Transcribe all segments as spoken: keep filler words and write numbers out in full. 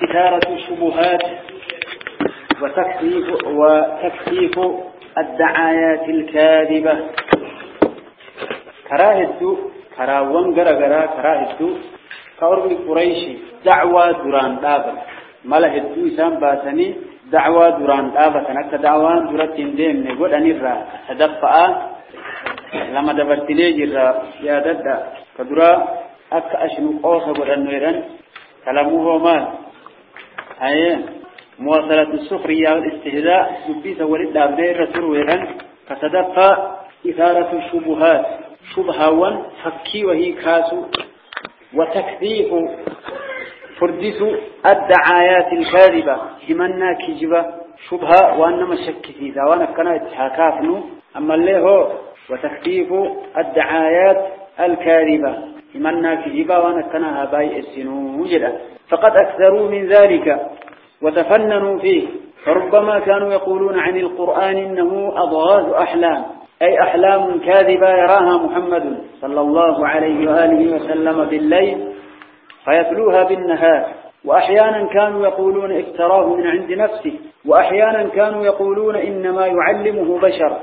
إثارة الشبهات وتكثيف وتكثيف الدعايات الكاذبة كراهد كراوان غرغرا كراهد كورب قريش دعوة دران دابا ملهد إسان باسني دعوة دران دابا نك دعوة درتين ديم نقول أنيرا تدفع لما دبرتني جرا يا ددا كدرا أك أشنو قوس بدنويران كلامه مال هاي مواصلة السخرية والاستهزاء يبيس ولد أبدي رسول ويران كتدفع إثارة الشبهات شبهاً فكي وهي كاسو وتكذيب فردس الدعايات الكاذبة همنا كجبة شبهة وأنما شك في وانا كان اتحاكافنو أما اللي هو وتكذيب الدعايات الكاذبة همنا كجبة وانا كان هباي السنو وجدا فقد أكثروا من ذلك وتفننوا فيه فربما كانوا يقولون عن القرآن إنه أضغاث أحلام أي أحلام كاذبة يراها محمد صلى الله عليه وآله وسلم بالليل فيتلوها بالنهار وأحيانا كانوا يقولون افتراه من عند نفسه وأحيانا كانوا يقولون إنما يعلمه بشر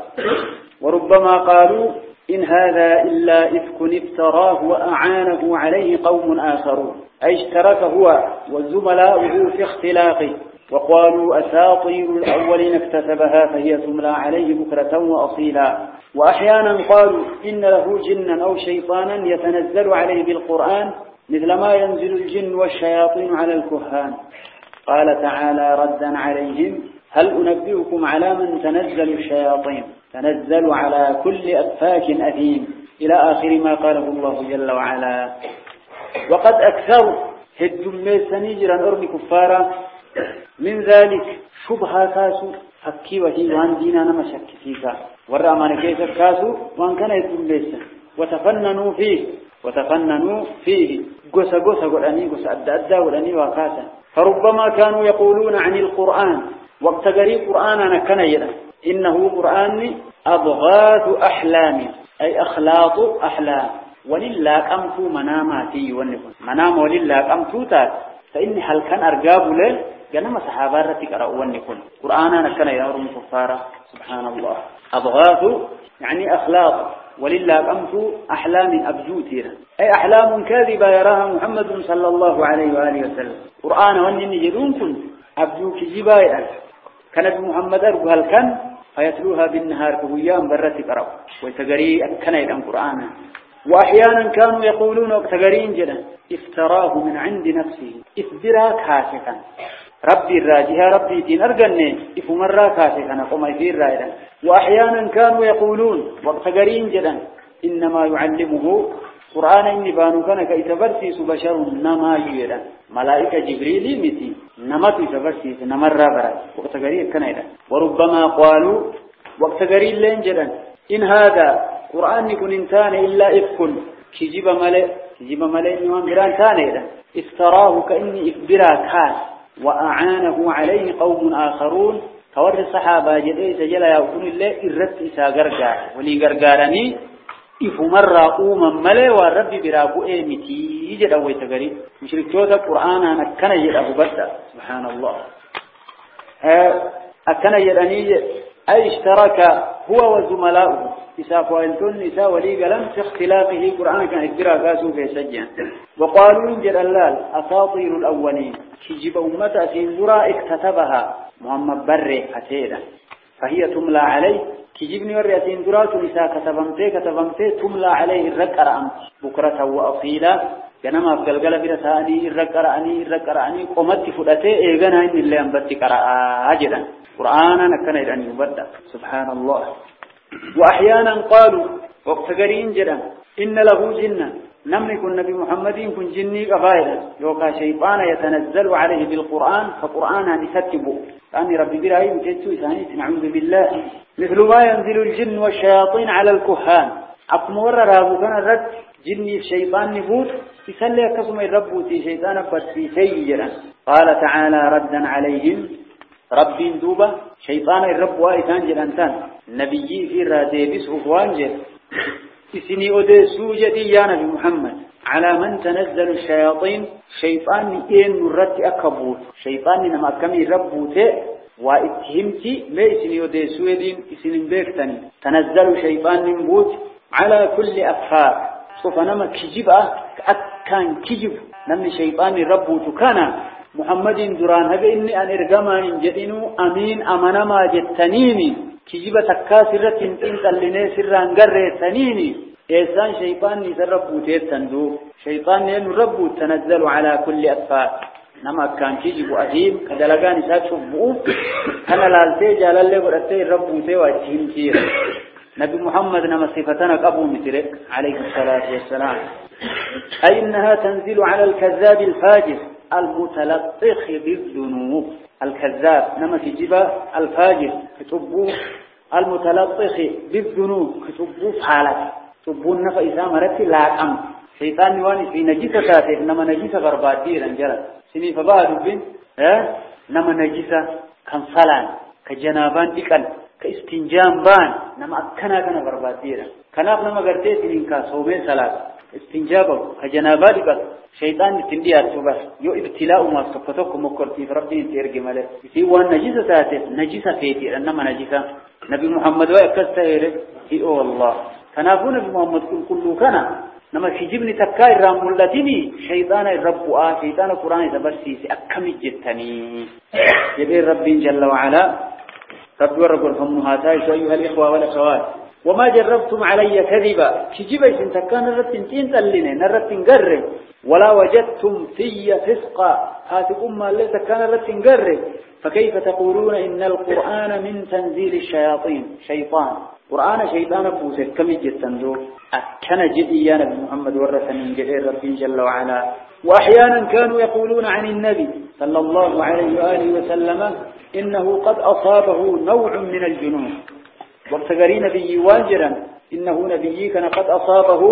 وربما قالوا إن هذا إلا إفك افتراه وأعانه عليه قوم آخرون أي اشترك هو وزملاؤه في اختلاقه وقالوا أساطير الأولين اكتسبها فهي تملى عليه بكرة وأصيلا وأحيانا قالوا إن له جنا أو شيطانا يتنزل عليه بالقرآن مثل ما ينزل الجن والشياطين على الكهان قال تعالى ردا عليهم هل أنبئكم على من تنزل الشياطين تنزل على كل أفاك أثيم إلى آخر ما قاله الله جل وعلا وقد أكثر هدوم سنيجرا أرمي كفارا من ذلك شبهة كاسو فكي وهي وان دينا نمشك فيك والرأمان كيف كاسو وان كان يدوم ليسا وتفننوا فيه وتفننوا فيه قسى قسى قلاني قسى أدى أدى قلاني وكاسا فربما كانوا يقولون عن القرآن وقت قريب قرآننا كان يلا إنه قرآن أضغاث أحلام أي أخلاط أحلام ولله أمتو مناماتي ونكون منام ولله أمتو تات فإني هل كان أرقاب له جنما صحابة رتك أرأوان يكون قرآننا كان يهرم كفارة سبحان الله أضغاث يعني أخلاق ولله أمت أحلام أبجوتيرا أي أحلام كاذبة يراها محمد صلى الله عليه وآله وسلم قرآن وانني جدون كنت أبجوك جبايا كان بمحمد أرقو هل كان فيتلوها بالنهار كبيان برتك أرأو ويتقري كان يدعم قرآنا وأحيانا كانوا يقولون وقتقرين جدا افتراه من عند نفسه افترا كاسكا ربي الراجها ربي تين أرقني إفمرا كاسكا قم يفير رايدا وأحيانا كانوا يقولون وقتقرين جدا إنما يعلمه قرآن إني بانو كان كيتبرسيس بشر نما يويدا ملائكة جبريل متي نمت يتبرسيس نمر برا وقتقرين كان يدا وربما قالوا وقتقرين لين جدا إن هذا قرآن يكون إنسان إلا إفكن كجيب ملئ كجيب ملئ نوان بران تاني افتراه كأني إفبرا كاس وأعانه عليه قوم آخرون كور الصحابة جدئي سجل يكون الله إرد إسا غرغار ولي غرغارني إفو مرة قوما ملئ والرب برابو إيمتي يجد أوي تقريب مشرك جوزة قرآن أكنا يجد أبو بدأ سبحان الله أكنا يجد أي اشترك هو وزملاؤه إساء فوالتون إساء ولي قلم في اختلافه قرآن كان إكبرا كاسو في سجن وقالوا إنجل اللال أساطير الأولين كجب أمة سنزرا اكتتبها محمد بري فتيدا فهي تملى عليه كجبني ورى سنزرا إساء كتبمتي كتبمتي تملى عليه الرقر أمت بكرة وأصيلا كنما أفقل قلب رساني الرقر أني الرقر أني قمت فلتي إيغانا إن اللي أنبتك رأى أجدا قرآنا نكنا إذن يبدأ سبحان الله وأحيانا قالوا وقتقرين جدا إن له جنة نملك النبي محمد كن جني قفائدا يوكا شيطان يتنزل عليه بالقرآن فقرآنا نكتبه فأني ربي برأي مجدو إساني نعوذ بالله مثل ما ينزل الجن والشياطين على الكهان عقم ورى رابو كان الرد جني الشيطان نفوت يسلي كسم الرب في شيطان في سيجرا قال تعالى ردا عليهم ربي دوبا شيطان الرب وإسان جلانتان نبيي في الرادي بسه فوانجل إسني أدسو جدي يا نبي محمد على من تنزل الشياطين شيطان إن نرت أكبوت شيطان نما كمي ربوته واتهمتي ليس يودي سويدين اسم بيكتني تنزل شيطان نبوت على كل أفاق سوف نما كجبة أكان كجب نمي شيطان ربوت كان محمد دران هذا إني أن إرجمان جدينو أمين أمانا ما جتنيني كجبة تكاسرة تنتين تلني سران قرر تنيني إنسان شيطان يتربوته تندو شيطان ينربو تنزل على كل أفاق نما كان كيجي بأهيم كدلقان ساكشف بؤوف أنا لالتي جلال برأتي الرب وتوى التهم كير نبي محمد نما صفتنا أبو مترك عليه الصلاة والسلام أي إنها تنزل على الكذاب الفاجر المتلطخ بالذنوب الكذاب نما كجبا الفاجر كتبوه المتلطخ بالذنوب كتبوه حالك تبون نفا إذا مرت لا أم شيطان نواني في نجيسة ساتي نما نجيسة غرباتي رنجرة سني فبعد بين ها نما نجيسة كان صلان كجنابان ديكان كاستنجام بان نما أكنا كنا غرباتي كناف نما غرتي سنين كاسومي صلاة استنجابه كجنابان ديكان شيطان تندي أرتبه يو ابتلاء ما سقطوك مكرتي ربي تيرجع ماله يسي وان نجيسة ساتي نجيسة فيتي نما نجيسة نبي محمد ويكستهير هي الله كنافون محمد كل كله كنا نما في جبني تكاي رام ولتني شيطان الرب آ شيطان القرآن تبرسي أكمل جتني يبي ربي جل وعلا رب ورب الفم هاتاي أيها الإخوة والأخوات وما جربتم علي كذبا كجبا سنتكان الرتين تلين الرتين قرر ولا وجدتم في فسقا هاتكم ما ليس كان الرتين قرر فكيف تقولون إن القرآن من تنزيل الشياطين شيطان قرآن شيطان بوسك كم جتندو أكن جدي نبي محمد ورث من جهير ربي جل وعلا وأحيانا كانوا يقولون عن النبي صلى الله عليه وآله وسلم إنه قد أصابه نوع من الجنون وابتغري نبي واجرا إنه نبي كان قد أصابه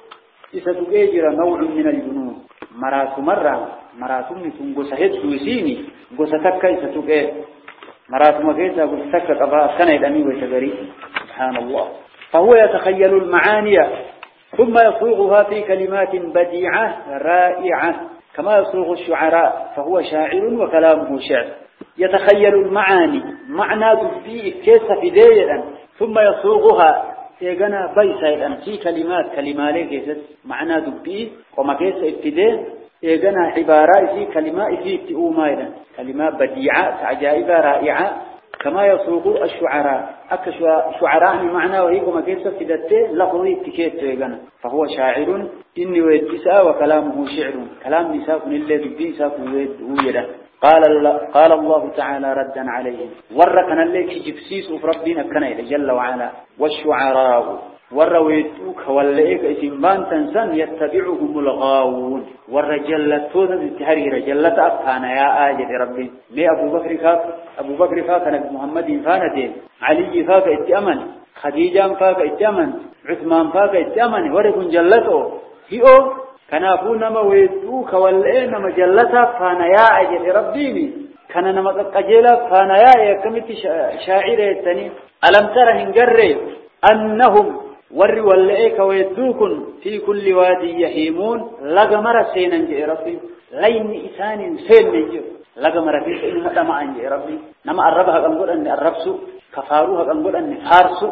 إستجير نوع من الجنون مرات مرة مرات مثل قسهد دوسيني قستك إستجير مرات مكيسة قستك أبا كان يدمي ويتغري سبحان الله فهو يتخيل المعاني ثم يصوغها في كلمات بديعة رائعة كما يصوغ الشعراء فهو شاعر وكلامه شعر يتخيل المعاني معنى تبديه كيس فديئا ثم يصوغها يجنا بيسا في كلمات كلمات كيس معنى تبديه وما كيس ابتداء يجنا عبارات في كلمات في ابتئوما كلمات بديعة عجائب رائعة كما يصوغ الشعراء أك شعراء معنى وهي كما كيف فدته لفظي تكيت يجنا فهو شاعر إني ويدسا وكلامه شعر كلام نساء اللي بديسا ويده قال الله قال الله تعالى ردا عليهم وركنا الليك جبسيس ربنا كنا جل وعلا والشعراء ورويتوك والليك اسمان تنسان يتبعهم الغاوون والرجلتون التحرير رجلت أفهانا يا آجل ربي لي أبو بكر فاك أبو بكر فاك نبي محمد فاندين علي فاك اتأمن خديجة فاك اتأمن عثمان فاك اتأمن وركن جلته هيو كنافو نما ويتوك والليك نما جلت أفهانا يا آجل ربي كان نما قجيلا فانا يا كمت شاعر التاني ألم تره انقري أنهم ور واللئك ويدوكن في كل وادي يحيمون لغمر سينا جئ ربي لين إسان سين نجئ لغمر في سين مدمع جئ ربي نما أربها قنقل أن أربسو كفاروها قنقل أن فارسو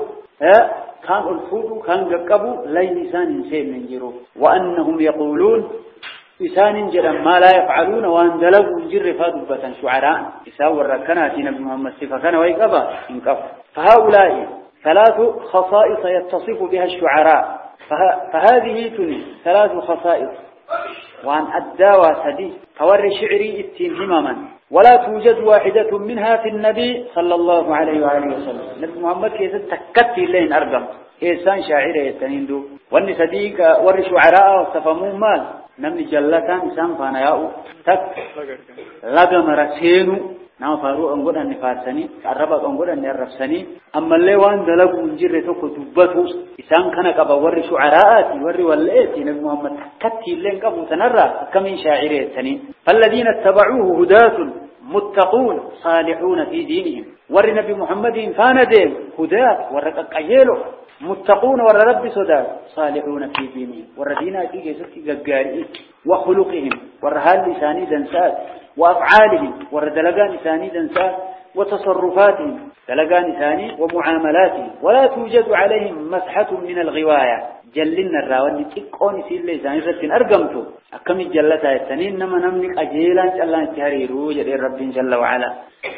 كان الفودو كان قبو لين إسان سين نجئ وأنهم يقولون إسان جدا ما لا يفعلون وأن دلقوا الجر فادبة شعراء إساور ركنات نبي محمد صفة كان ويقبا انقف فهؤلاء ثلاث خصائص يتصف بها الشعراء فه... فهذه تني ثلاث خصائص وأن أداوى سدي فور شعري اتين همما ولا توجد واحدة منها في النبي صلى الله عليه وآله وسلم نبي محمد كيف تكتي لين أرقم إنسان شاعر يتنيندو وأن صديق ور شعراء واستفهمون مال نمني جلتان إنسان فانا ياو تك لقم رسينو نعم فارو أنقول أن فارسني الربع أنقول أن الرفسني أما اللي وان دلقوا نجر توك تبته إسان كان كبا ور شعراءاتي ور واللئتي نبي محمد كتي اللين كبو تنرى كمن شاعريتني فالذين اتبعوه هداة متقون صالحون في دينهم ور نبي محمد فاندين هداة ورقق أيلو متقون ور رب سودا صالحون في دينهم ور دينا في جسد جاري وخلقهم ور هال لساني دنسات وأفعالهم ور دلقان لساني دنسات وتصرفاتهم دلقان لساني ومعاملاتهم ولا توجد عليهم مسحة من الغواية جلنا الراوان تكون في اللسان رتين أرقمته أكم جلتها التنين نما نملك أجيلا الله تهريرو جل رب جل وعلا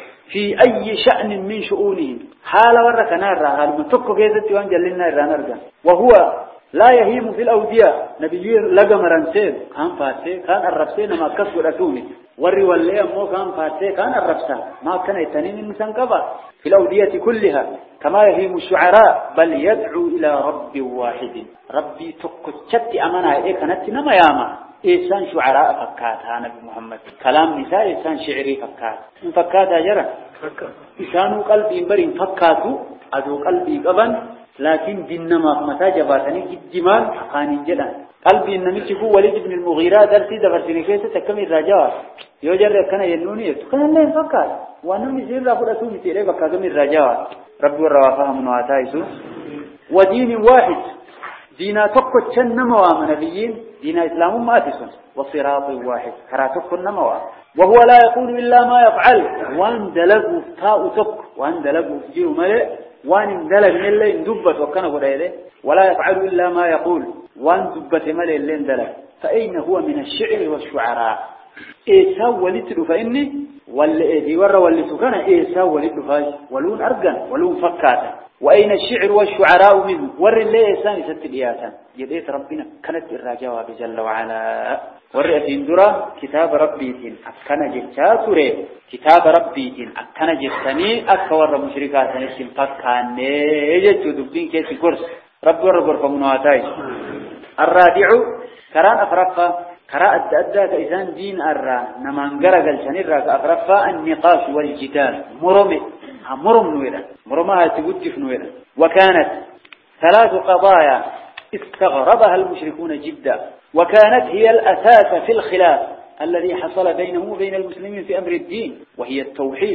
في أي شأن من شؤونهم حال ورك نار حال متك كيزت وان جلنا الرانرجا وهو لا يهيم في الأودية نبي لقى مرنسين كان فاتي كان الرفسين ما كسر أتومي وري واللي مو كان فاتي كان الرفسة ما كان التنين الإنسان كبا في الأودية كلها كما يهيم الشعراء بل يدعو إلى رب واحد ربي تقشت أمانة إيه كانت نما ياما إنسان شعراء فكات نبي محمد كلام نساء إنسان شعري فكات فكات أجرا إنسان قلبي برين فكاتو أدو قلبي قبن لكن دينما متى جباتني جدمان أقاني جدا قلبي إنما تقول وليد بن المغيرة درسي دفرسني كيسة تكمل الرجاء يوجد كان ينوني كان الله فكات وأنا مسير رافض أسومي تيري فكات من الرجاء ربي الروافهم نواتايسو ودين واحد دينا تقوى تنموا من نبيين دين إسلام ماتسون وصراط واحد كراتك النموا وهو لا يقول إلا ما يفعل وان دلقوا تاء تك وان دلقوا جيروا ملئ وان دلق من اللي اندبت وكان قرأيه ولا يفعل إلا ما يقول وان دبت ملئ اللي اندلق فأين هو من الشعر والشعراء إيسا ولتلو فإني والذي ور ولتو كان إيسا ولتلو فاش ولون أرقن ولون فكاتا وأين الشعر والشعراء منه ور اللي إيسان ستبياتا يديت ربنا كانت الرجاوة بجل وعلا ورئت اندرا كتاب ربيتين أكنا جتاتوري كتاب ربيتين أكنا جتاني أكور مشركات نسيم فكاني يجتو دبين كيسي كرس رب ورقر فمنواتاي الرادع كران أفرقا قراءة أداك إذن دين أرى نمانقر قلتني الراك أفرقا النقاش والجدال مرمي مرم نويرا مرمها تقدف نويرا وكانت ثلاث قضايا استغربها المشركون جدا وكانت هي الأساس في الخلاف الذي حصل بينه وبين المسلمين في أمر الدين وهي التوحيد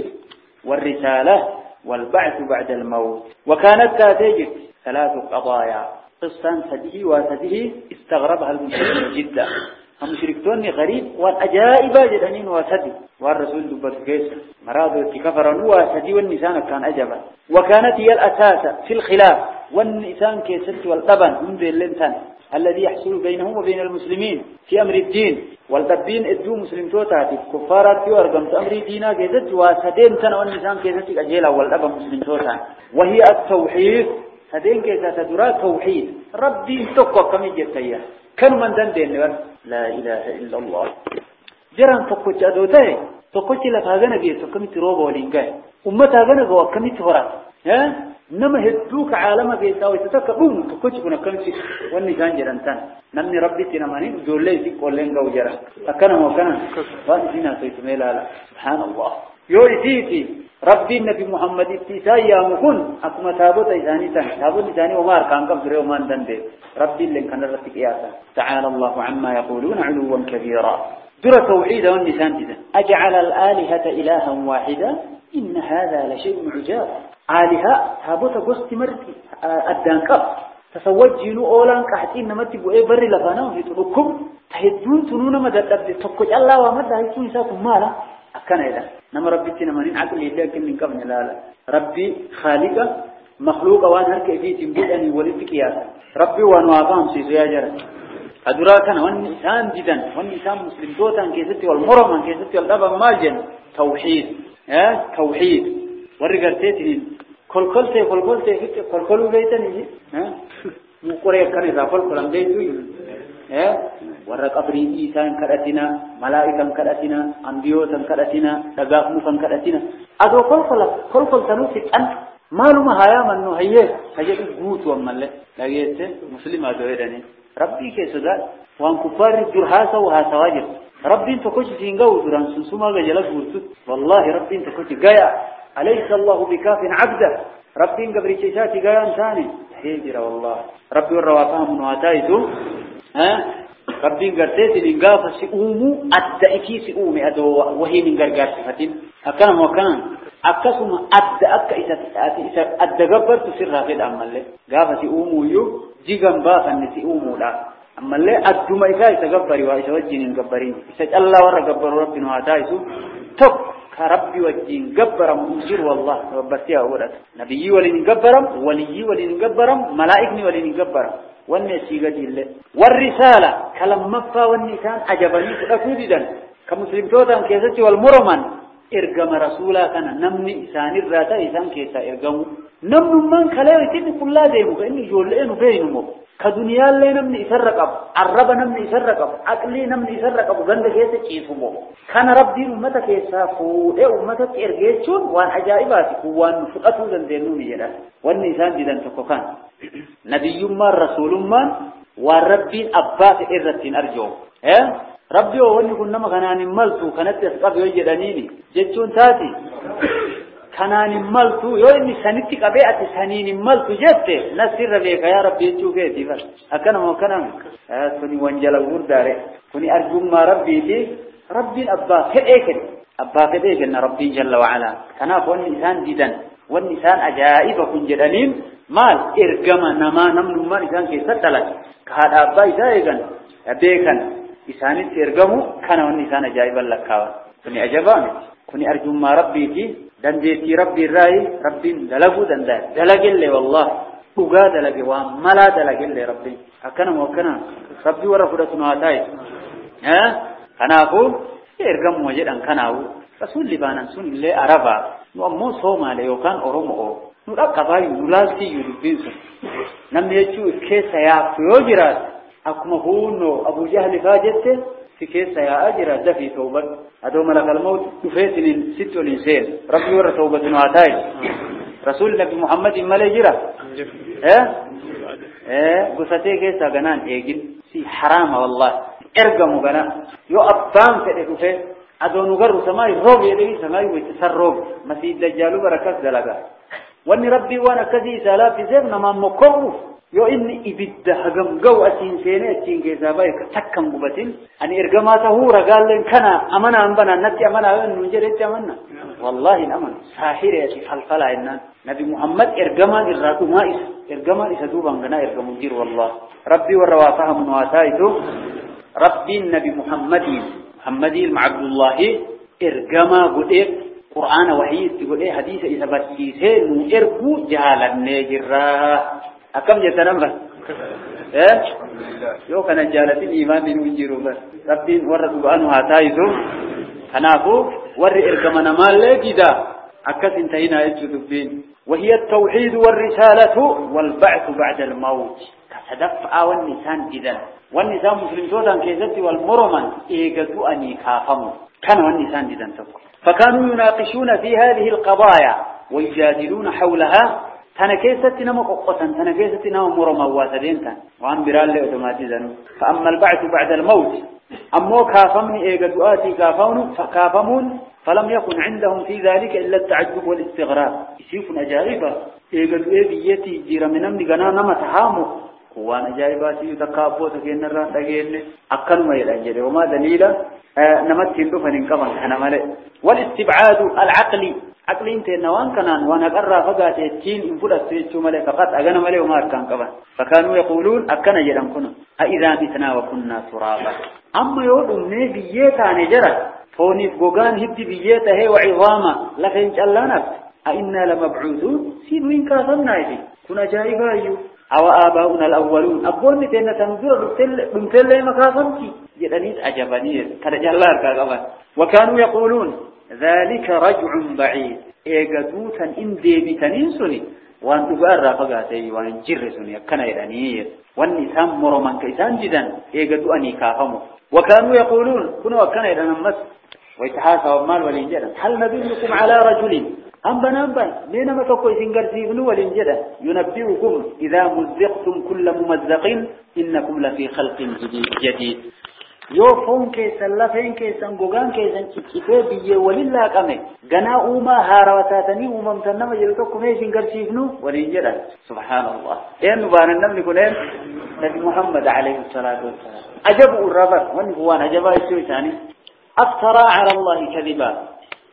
والرسالة والبعث بعد الموت وكانت تاتيجت ثلاث قضايا قصة سده وسده استغربها المشركون جدا المشركون غريب والأجائب جدنين وسدي والرسول دبت كيس مراد كفر وسدي والنسان كان أجبا وكانت هي الأساس في الخلاف والنسان كيست والطبن منذ اللنتان الذي يحصل بينهم وبين المسلمين في أمر الدين والدبين ادو مسلم توتاتي كفارات يورغم أمر دينا كيست وسدين تن والنسان كيست أجيلا والأبا مسلم توتاتي وهي التوحيد سدين كيست درا توحيد ربي تقوى كم يجتيا كانوا من دن دين لا إله إلا الله جران تقوى جادوته تقوى لفاغنا بيه تقوى تروبا ولينجاي أمتا غنا قوى كم تهرا ها نما هدوك عالم بيساوي تتكبون تقوى كنا كم شيء والنسان جران تان نمني ربي تنماني جولي في قولين قو جران أكنا موكنا وانسينا سيتميلا سبحان الله يوئتيتي ربي النبي محمد اتساء يامكن أكما تابوت إساني تان تابوت إساني ومار كان كم سريو مان دنده ربي اللي كان رتك إياسا تعالى الله عما يقولون علوا كبيرا درى توحيد والنسان جدا أجعل الآلهة إلها واحدا إن هذا لشيء عجاب آلهة تابوت قصت مرتي الدانكب تسوجينو أولان كحتين نمتبوا إيه بري لفاناو في تنكم تهدون تنون مدد تقج الله ومدد هيتون إساكم مالا أكنا إذا نما ربي تنمانين عقل إلا كم من قبل لا لا ربي خالق مخلوق وان هرك في تنبيد أن يولد كياسا ربي وانوافهم سيسويا جرى أدراكنا والنسان جدا والنسان مسلم دوتان كيستي والمرمان كيستي والدبا مالجن توحيد ها توحيد ورقرتين كل كل تي كل كل تي كل كل بيتني ها مقرئ كان إذا كل كلام بيتوي ها ورق أبريد إنسان كرتنا ملائكة كرتنا أنبياء كرتنا تجاهل كرتنا أدو كل كل كل كل تنوسك أن معلومة هيا منو هيه هجى بوت وملة لقيته مسلم أدويرني ربي كيسدا وان كفار جرهاسا وهاسا واجر ربي انت كوش سينغاو دران سنسوما جلال بورتو والله ربي انت كوش قايا أليس الله بكاف عبده ربي انت بريشيشاتي قايا انساني هيجر والله ربي والروافهم منواتايتو ها ربي انقرتيت الانقافة سئومو أدائكي سئومي أدو وهي من قرقار صفتين أكام وكان أكسم أد أك إذا إذا أدجبر تسير رافد أما اللي قافة أمو يو جيجان باخ النسي أمو لا أما اللي أدم إذا يتجبر وإذا وجين جبرين إذا الله ورا جبر ربنا وعتايسو تك كربي وجين جبر مجير والله وبسيا أولاد نبي ولين جبرم ولي ولين جبرم ملائكني ولين جبرم والنسي قديل والرسالة كلام مفا والنسان عجبني فأكيدا كمسلم تودا كيسة والمرمن إرجم رسولا كان نمني إنسان الرتا إنسان كيسة إرجمه نمن من خلاه يتني كل ذي مكاني جولين وبينهم كدنيا اللي نمني يسرق أب عرب نمني يسرق أب عقلي نمني يسرق أب غند كيسة كيفهم كان ربي أمته كيسة فوق أمته إرجيشون وان عجائبات وان فقطوا ذنبينهم يلا والنسان جدا تكوكان نبي ما رسول ما وربي أبات إرتين أرجو ها ربي واني كنا ما كناني ملتو كانت تسقط يجدنيني جتون تاتي كناني ملتو يومي سنتي كبيعة سنيني ملتو جت نسير بيك يا ربي تشوفه تفر أكنا ما كنا كوني وانجل ورداره كوني أرجو ما ربي لي ربي أبا كأيكن أبا كأيكن ربي جل وعلا كنا فون إنسان جدا والنسان أجائب كن جدنين مال إرجما نما نمن ما إنسان كيستلا كهذا أبا إذا أبيكن إساني ترجموا كانوا النسان جايبا لكوا كني أجابني كني أرجو ما ربي في دنجتي ربي الرأي ربي دلقو دندا دلق اللي والله بقى دلق وملا دلق اللي ربي أكنا وكنا ربي ورفضت نواتاي ها كنا أقول إرجموا وجد أن كنا أقول رسول لبنان سون اللي عربا نو سوما ليوكان أرومو نورا كباي نولاسي يربين نم يجوا كيس يا فيوجرات أكما هونو أبو جهل فاجته في كيس يا أجر دفي توبة أدو ملك الموت يفيتن ست الإنسان ربي ور توبة نواتاي رسول النبي محمد ملجرة إيه إيه قصتي كيس جنان إيجن في حرام والله إرجموا جنان يو أبان كده أدو نجر سماي روب يدي سماي ويتسرب مسيد دجالو بركات دلقا واني ربي وانا كذي سالا في زبنا ما مكوف يو إني إبدا هجم جو أتين سنة أتين كذابا يكتكم قبتين أني إرجماته رجال لين كنا أمانة أمبنا نتي أمانة من جريت أمانة والله الأمان ساحر يأتي فلفلا إن نبي محمد إرجمان إرادو ما إس إرجمان إسدوبا عنا إرجم دير والله ربي والروافها من واسايته ربي النبي محمد محمد عبد الله إرجما قدير قرآن وحي تقول إيه حديث إذا بتيسه نرجو جهالا نجرا أكم جتنامه إيه يو كان جالس الإيمان من وجيرو بس ربي ورد قرآن هاتايزو هناكو ور إرجمنا مال جدا أكثر انتهينا الجذبين وهي التوحيد والرسالة والبعث بعد الموت كتدفع والنسان جدا والنسان مسلم سودان كيزتي والمرمن إيجدوا أني كافموا كان والنسان جدا تقول فكانوا يناقشون في هذه القضايا ويجادلون حولها تنكيستنا مقوقة تنكيستنا مرمى واتدينتا وعن برال لأوتوماتيزا فأما البعث بعد الموت أمو كافمني إيجدوا آتي كافون فكافمون فلم يكن عندهم في ذلك إلا التعجب والاستغراب يسيف أجائبا إيجدوا إيه بيتي جير من أمن قنانا متحامو وانا جايباتي يتقابو تكين الران تكين أقل ما يلأجل وما دليلا آه نمتين دفن انقبن أنا ملئ والاستبعاد العقلي عقلي انت نوان كنان وانا قرى فقات يتين انفل السيجو ملئ فقط أغنى ملئ وما أركان قبن فكانوا يقولون أكنا جلن كنا أئذا متنا وكنا ترابا أما يقولون بييتا نجرة فوني فقوغان هدي بييتا هي وعظاما لفين جألا نفس أئنا لمبعوثون سينوين كاثمنا يدي كنا جائبا أيو أو آباؤنا الأولون أقول نتنا تنظر بمثل مكافمتي جدنيت أجبانية كرجالار كاغبان وكانوا يقولون ذلك رجع بعيد إيقادوتا إن ديبتنين وأن تقرى فقاتي وأن جرسني كان يدنية والنسان مرمان كيسان جدا إيقادوا أني كافموا وكانوا يقولون كنوا كان يدنمس ويتحاسوا المال والإنجالا هل ندلكم على رجل أمبن أمبن بينما تقول سنجر سيبنو والإنجالا ينبئكم إذا مزقتم كل ممزق إنكم لفي خلق جديد يو فون كيسان لفين كيسان قوغان كيسان كيفي بيه ولله قمي قنا أوما هارواتاتني أوما متنما يلتقكم إيه سنجر سيبنو والإنجالا سبحان الله إيه نبانا النبي كنين نبي محمد عليه الصلاة والسلام أجبوا الربط ونقوان أجبا يسوي ثاني أفترى على الله كذبا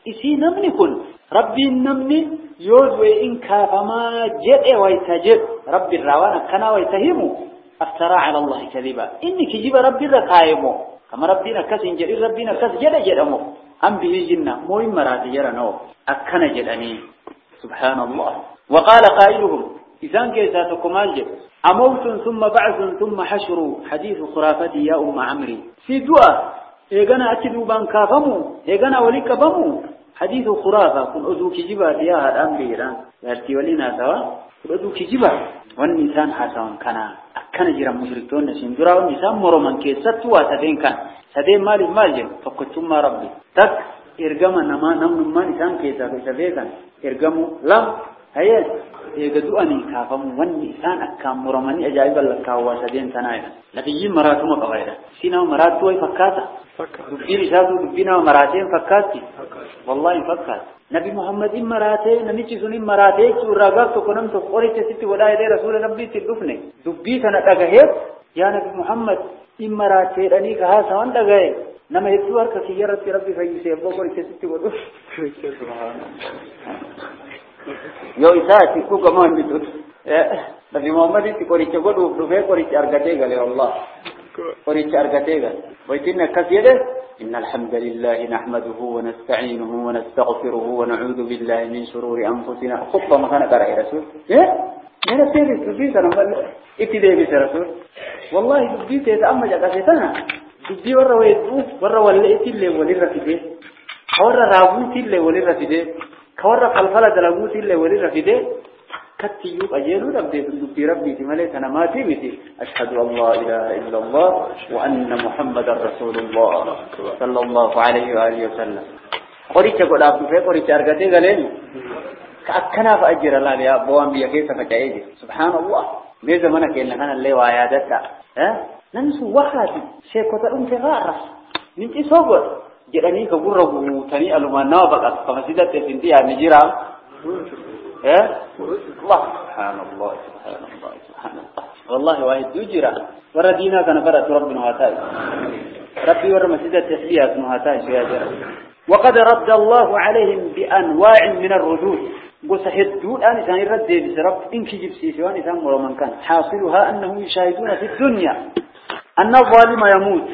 إسي نمني كن ربي نمني يود وإن كافما جد ويتجد ربي الروان كنا ويتهمه افترى على الله كذبا إنك جيب ربي رقائمه كما ربنا كسن جد ربنا كس جد جدمه أم به جنة موين مرات جرنو أكنا جدني سبحان الله وقال قائلهم إذن كيساتكم الجد أموت ثم بعث ثم حشر حديث خرافتي يا أم عمري في دعاء إيغانا أتدو بان كافمو إيغانا وليك بمو حديث خرافة كن أذوك جبا دياها الأمر إيران يارتي ولينا سوا كن أذوك جبا والنسان حسان كان أكنا جرا مشركتون نسندرا والنسان مرمان كيستوا سدين كان سدين مالي مالجن فقدتم ما ربي تك إرقام نما نم نما نسان كيسا سدين كان إرقامو لم هيا يقدو أني كافم والنسان أكام مرماني أجايب اللكاوا سدين تنايا لكي مراتو مقبائرا سينا مراتو فكاتا دبين إساتو دبين مراتين فكاتي والله فكات نبي محمد إن مراتي نميتي سن إن مراتي سورة تكونم تقولي تسيتي ولا إلي رسول ربي تدفني دبي سنة أغهيب يا نبي محمد إن مراتي رأني كها سوان أغهيب نما يتوار كسيارة ربي فيسيب وقولي تسيتي ودف يو إساتي كو كمان بتوت نبي محمد تقولي تقولي تفاي قولي تأرغتيغ لي والله قولي تأرغتيغ ويتنا كسيده إن الحمد لله نحمده ونستعينه ونستغفره ونعوذ بالله من شرور أنفسنا خطة مكان قرأ رسول إيه؟ من السيري تبيت أنا ابتدائي بس رسول والله تبيت يتأمل جاكستنا تبي ورا ويدوه ورا ولا إتلي ولي رفيده ورا رابوت اللي ولي رفيده ورا فلفلة دلابوت اللي ولي رفيده كتيوب أجيلو ربي تبي ربي تملي أنا ما تيمتي أشهد أن لا إله إلا الله وأن محمد رسول الله صلى الله عليه وآله وسلم قريت أقول أبو في قريت أرجعتي قالين كأكنا فأجر الله يا أبو أمي كيف فجأيدي سبحان الله من زمانك إن أنا اللي وعيادتها ها ننسو واحد شيء كتر في غارة من إصابة جراني كبر ربو تاني ألومان نابق فمسيدة تسندي عن جيران ها الله سبحان الله سبحان الله سبحان الله والله واحد يجرا وردينا كان فرات ربنا واتاي ربي ور مسجد التسبيح واتاي يا جرا وقد رد الله عليهم بانواع من الردود وسحدوا الان كان يرد بسرب ان كجب سيسوان كان مرمن كان حاصلها انهم يشاهدون في الدنيا ان الظالم يموت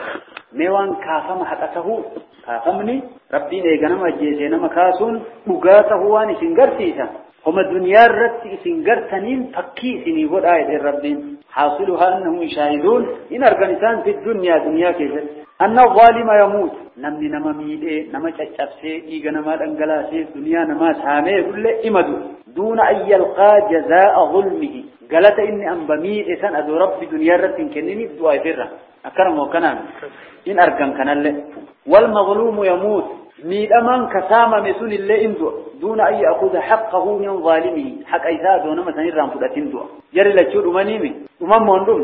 ميوان كافم حقته كافمني ربي نيغنما جيسينا مكاسون بغاته واني سنغرتيسا هم الدنيا رتي سنغرتنين فكي سني ودايد ربين حاصلها انهم يشاهدون ان ارغنسان في الدنيا دنيا كيف ان الظالم يموت نمني نما ميده نما چچبسي ديغنما دنگلاسي دنيا نما سامي كل امدو دون ان يلقى جزاء ظلمه قالت اني ام بميد سن ادو رب دنيا رتين كنني دعاء فرا اكرم وكنان إن أركن كان الله والمظلوم يموت ميد أمان كسامة مسون الله إندو دون أن يأخذ حقه من ظالمه حق أيثاد ونما سنيران فلاتين دو يري لتشور أمانيمي أمام موندوم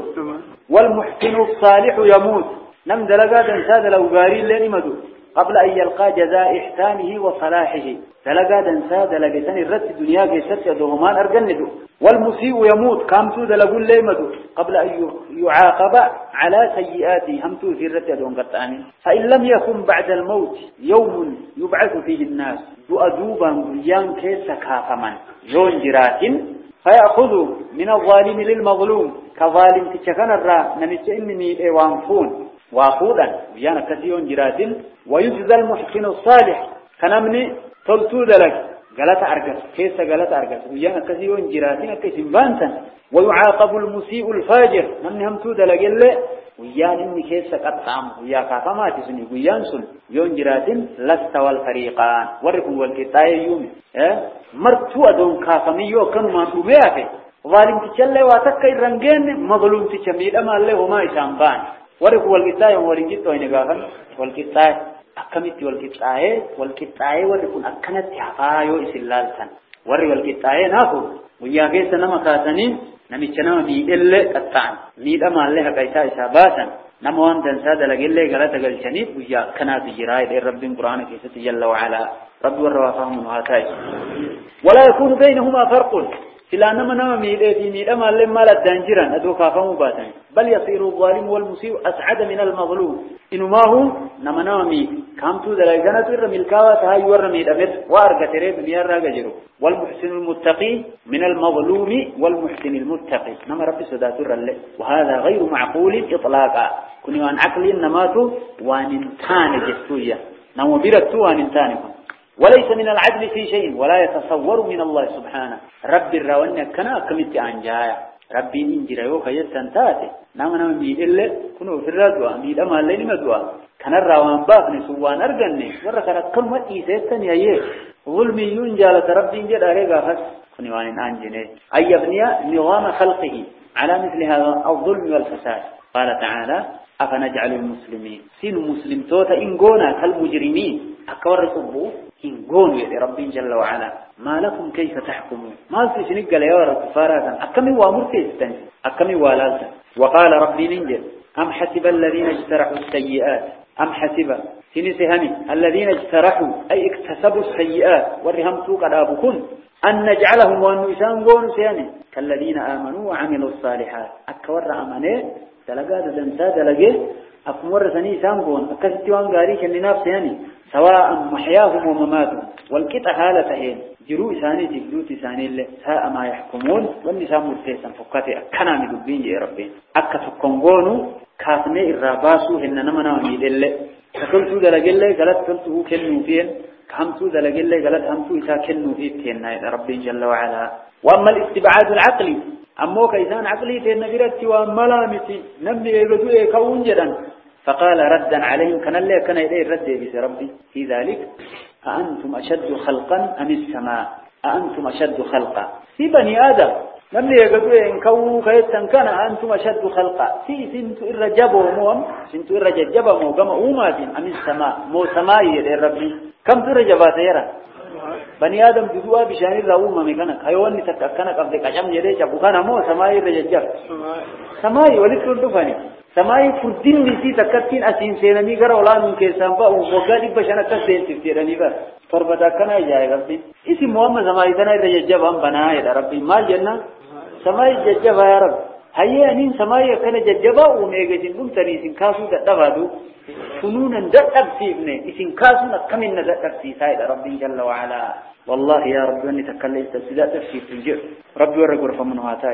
والمحسن الصالح يموت نم دلقات انساد لو غاري الله نمدو قبل أن يلقى جزاء إحسانه وصلاحه دلقات انساد لقسان الرد الدنيا كيست يدوهمان أرقن ندو والمسيء يموت كامتو دلقوا اللي مدو قبل أن يعاقب على سيئاته همتو في الرد يدون قطعني فإن لم يكن بعد الموت يوم يبعث فيه الناس دؤدوبا بيان كيس كافما يون جرات فيأخذ من الظالم للمظلوم كظالم تشكن الرا نمت إنني إيوانفون واخودا بيان كثيون جرات ويجزى المحسن الصالح كنمني تلتو دلك غلط أرجس كيس غلط أرجس ويانا كثيرون جراتين كيسين بانسن ويعاقب المسيء الفاجر من هم تودا لجل ويان إني كيس قطعم ويا كافما تسني ويان سن يون جراتين لست والفريقان وركم والكتاي يوم اه مرتو أدون كافمي يو كن ما تبيعه ظالم تجلى واتكي رنجين مظلوم تجميل أما الله وما يسامبان وركم والكتاي ورنجتو إنجاهن والكتاي أكملت والكتاية والكتاية وركون أكنت حفايو إسلالتن ور والكتاية ناخو ويا كيس نما كاتنين نمي تنام ميدل قطعن ميد أما الله كيسا إساباسا نموان تنساد لقل غلط قلشنيد ويا كنات جرايد رب القرآن كيسة جل وعلا رب والروافهم وهاتاي ولا يكون بينهما فرق سلا نما نما ميد في ميد أما الله مالا دانجرا أدو كافهم باسا بل يصير الظالم والمسيء أسعد من المظلوم إنه ما هو نمنامي كامتو دلائجنا تر ملكاوة هاي ورمي دمر وارجع تريب ميار راججرو والمحسن المتقي من المظلوم والمحسن المتقي نما ربي سداتر اللي وهذا غير معقول إطلاقا كن وان عقل نماتو وانتان جسوية نمو برتو وانتان وليس من العدل في شيء ولا يتصور من الله سبحانه رب الروان كنا كمت أنجايا ربي إنجر يوك يستنتاتي نعم نعم ميد إلا كنوا في الردوة ميد أما الليل مدوة كان الروان باقني سوان أرقني ورقنا كم وإيسيتن يأيه ظلمي ينجالة ربي إنجر أريقا فس كنوان أنجني أي يبني نظام خلقه على مثل هذا الظلم والفساد قال تعالى أفنجعل المسلمين سين مسلم توتا إنقونا كالمجرمين أكبر صبوه إنقونوا يا ربي جل وعلا ما لكم كيف تحكمون ما في سنق ليورا كفارة أكمي وامرتين أكمي والالتا وقال ربي ننجل أم حسب الذين اجترحوا السيئات أم حسب سنسهمي الذين اجترحوا أي اكتسبوا السيئات ورهم سوق الأبكون أن نجعلهم وأنه قونوا سياني كالذين آمنوا وعملوا الصالحات أكبر أماني دلقات دنسا دلقات أكمر سني سامقون أكستوان غاريك الناف سياني سواء محياهم ومماتهم والكتا حالة هين جرو إساني تجدو تساني اللي ساء ما يحكمون والنساء مرتيسا فقاتي أكنا مدبين يا ربي أكا تقنقونوا كاسمي الراباسو هن نمنا وميد اللي فقلتو دلق اللي قلت قلتو كنو فين كهمتو دلق اللي قلت همتو إسا كنو فين يا ربي جل وعلا وأما الاستبعاد العقلي أموك إذان عقلي تنبرت وملامتي نمي يقضوا يكون جدا فقال ردا عليهم كان الله كان إليه رد بس ربي في ذلك أأنتم أشد خلقا أم السماء أأنتم أشد خلقا في بني آدم نمي يقضوا ينكو خيطا كان أأنتم أشد خلقا في سنت إرجبوا موم سنت إرجبوا مو قم أومات أم السماء مو سمائي يا ربي كم ترجبات يرى بني آدم جدوا بشان الرؤوم مكانك حيوان تتكنا قبل كجام جدي جبوكنا مو سماي رججر سماي ولي تقول فاني سماي فردين بيسي تكتين أسين سينامي كرا ولا من كيسامبا ومقادي بشان كسين تفتيرني بس فربدا كنا جاي ربي إسي محمد سماي تنا رججر هم بناء يا ربي ما جنة سماي رججر يا رب هيا أنين سماي كنا رججر وميجين بوم تريسين كاسو تدفعوا فنونا دقب سيبني إسين كاسونا كمنا دقب سيسايد ربي جل وعلا والله يا رب أني تكلم تسدات في الجر ربي ورقر فمن هاتاي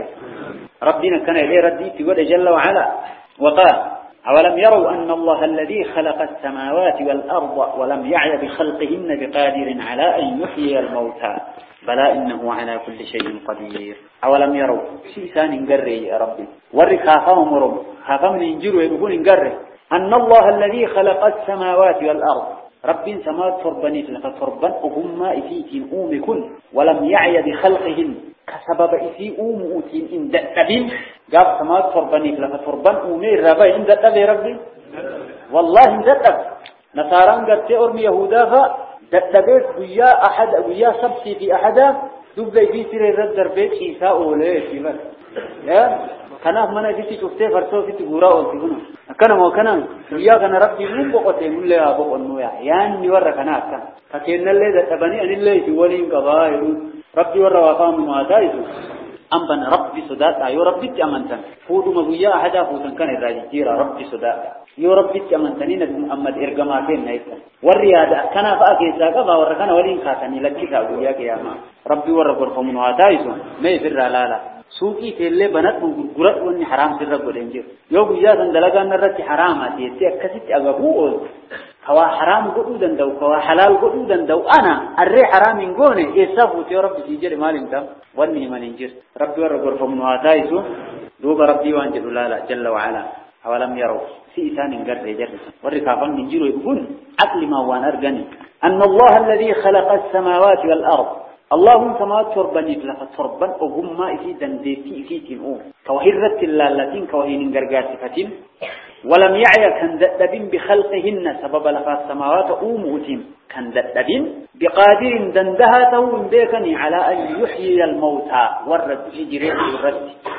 ربنا كان إليه رديتي ود جل وعلا وقال أولم يروا أن الله الذي خلق السماوات والأرض ولم يعي بخلقهن بقادر على أن يحيي الموتى بلى إنه على كل شيء قدير أولم يروا سيسان قري يا ربي ورخافهم رب خافهم ينجروا يقولون قري أن الله الذي خلق السماوات والأرض رب سماوات فربني لقد فربن وهم إفيتين أومكن ولم يعي بخلقهن كسبب إفي أوم أوتين إن دأبين قاب سماوات فربني لقد فربن أومي الربا إن دأب ربي والله إن دأب نصاران قد تأرم يهودا فدأبت ويا أحد ويا سبسي في أحدا دبي في سر الرد دربيت إيساء أوليه في بس يا كنا منا جيتي شفتي فرسو في تجورا وتجونا كنا ما كنا ويا كنا ربي مو بقتي من لا أبو النويا يعني ورا كنا كنا فكنا اللي ده تبني أن اللي يقولين قبائل ربي ورا وقام ما دايزو أم بن ربي صدات أيو ربي تأمنتن فودو مبويا أحدا فودن كان الراجيرا ربي صدات يو ربي تأمنتنين أمد إرجماتين نايسن والرياضة كنا فأكيد ساقا ورا كنا ولين خاتني لكي ساقويا كياما ربي ورا قرفم ما دايزو ما يفر لا لا سوقي تلي بنات غرغرات وني حرام سر غدنجي يو بيا سندلغان نرتي حرامات يتي كسيت اغبو كوا حرام غدو دندو كوا حلال غدو دندو انا الري حرام غوني يسفو تي ربي سيجر مالنت وني مننجر ربي ورغور فمن هاتايسو دوغ ربي وانجل لا جل وعلا اولم يروا سيسان غر جر وركافن منجرو يقول عقل ما وانرغني ان الله الذي خلق السماوات والارض اللهم سماوات تربني لقد تربن وهم ما في دندتي في تنو كوهرت اللاتين كوهين غرغار صفاتين ولم يعي كان ددبين بخلقهن سبب لقى السماوات أموتين كان ددبين بقادر دندهاته بكني على أن يحيي الموتى ورد جريت الرد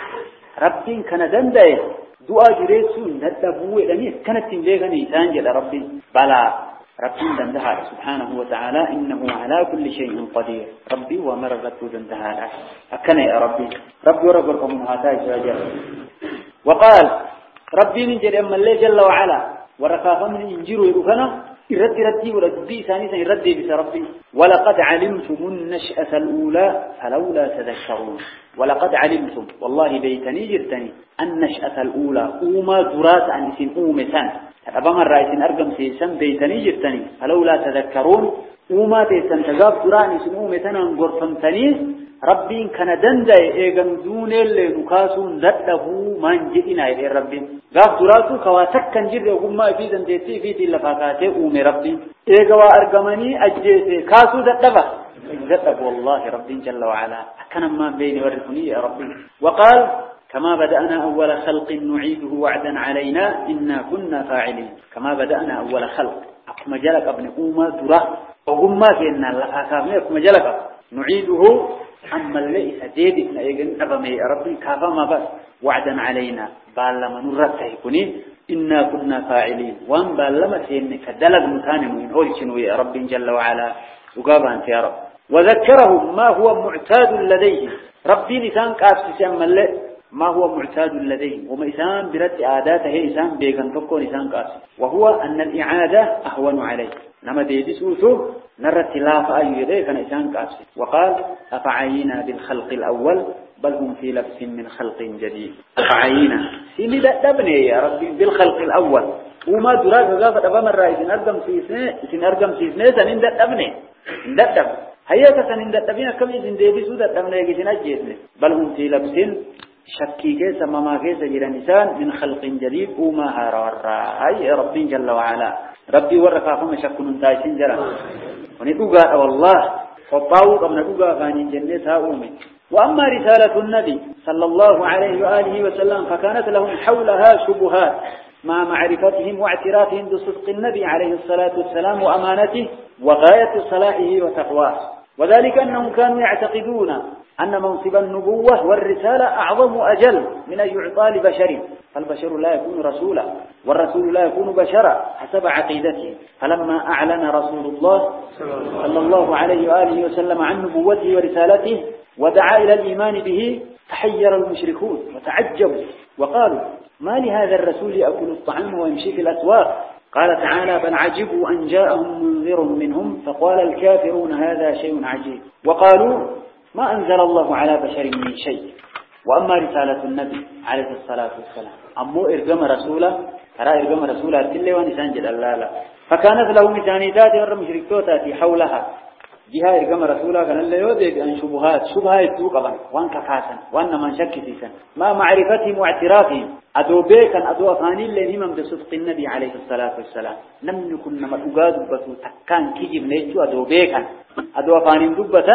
ربين كان دنده دعاء جريت ندبوه لني كانت بكني سانجل ربي بلا ربي دندها سبحانه وتعالى إنه على كل شيء قدير ربي ومرغت دندها أكن يا ربي ربي ورغركم من هاتاي جاجر وقال ربي من جل أما الله جل وعلا ورخاف من إنجيل ويركنا يرد ردي وردي ثاني ثاني ردي بس ربي ولقد علمتم النشأة الأولى فلولا تذكرون ولقد علمتم والله بيتني جرتني النشأة الأولى أوما درات عن اسم أومتان أبا من رأيتن أرقم سيسم بيتني جرتني فلولا تذكرون أوما تيسن تقاب درات عن اسم أومتان أنقرفمتني ربي كان دندا إيغن دون اللي نكاسون ذاته من جئنا إلى ربي غاف دراتو كواتك كان جرد وقما في دندتي في تلفاقاته أومي ربي إيغوا أرقمني أجيسي كاسو ذاته ذاته والله ربي جل وعلا كان ما بيني ورثني يا ربي وقال كما بدأنا أول خلق نعيده وعدا علينا إنا كنا فاعلين كما بدأنا أول خلق أكما جلك ابن أوما درا وقما فينا لأكامي أكما جلك نعيده أما اللي سديدنا يجن أبمي ربي كافا ما بس وعدا علينا بالما نرته يكوني إنا كنا فاعلين وان بالما سينك دلق مكان من أول شنو يا ربي جل وعلا وقابا أنت يا رب وذكرهم ما هو معتاد لديه ربي لسان قاسس أما اللي ما هو معتاد لديه وما إسان برد عاداته إسان بيغن تكون إسان قاسس وهو أن الإعادة أهون عليه لما ديبسوسه نرى التلاف أي يديه كان إسان قاسس وقال أفعينا بالخلق الأول بل هم في لبس من خلق جديد أفعينا سيني دبني يا ربي بالخلق الأول وما دراك غافة أبام الرأي سنرقم سيسنة سنرقم سيسنة سنين دبني دب هيا سنين دبنا كم يزن ديبسو دبنا يجيسنا جيسنة بل هم في لبس شكي كيس مما كيس جرى نسان من خلق جديد وما هرارا أي ربي جل وعلا ربي ورقاكم شكون تايسين جرى ونقوغا والله فطاو قبل نقوغا فاني جنة أومي وأما رسالة النبي صلى الله عليه وآله وسلم فكانت لهم حولها شبهات مع معرفتهم واعترافهم بصدق النبي عليه الصلاة والسلام وأمانته وغاية صلاحه وتقواه وذلك أنهم كانوا يعتقدون أن منصب النبوة والرسالة أعظم أجل من أن يعطى لبشر فالبشر لا يكون رسولا والرسول لا يكون بشرا حسب عقيدته فلما أعلن رسول الله صلى الله عليه وآله وسلم عن نبوته ورسالته ودعا إلى الإيمان به تحير المشركون وتعجبوا وقالوا ما لهذا الرسول يأكل الطعام ويمشي في الأسواق قال تعالى بل عجبوا أن جاءهم منذر منهم فقال الكافرون هذا شيء عجيب وقالوا ما أنزل الله على بشر من شيء وأما رسالة النبي عليه الصلاة والسلام أمو إرقم رسوله ترى إرقم رسوله كله ونسان جل الله لا فكانت له ميزانيات والمشركات حولها جهة إرقم رسوله كان الله يودي بأن شبهات شبهات توقبا وان كفاسا وان من شك فيسا ما معرفتهم واعترافهم أدو بيكا أدو أفاني اللي هم بصدق النبي عليه الصلاة والسلام لم يكن نما أقاد بسو تكان كجب نيتو أدو بيكا أدو أفاني دبة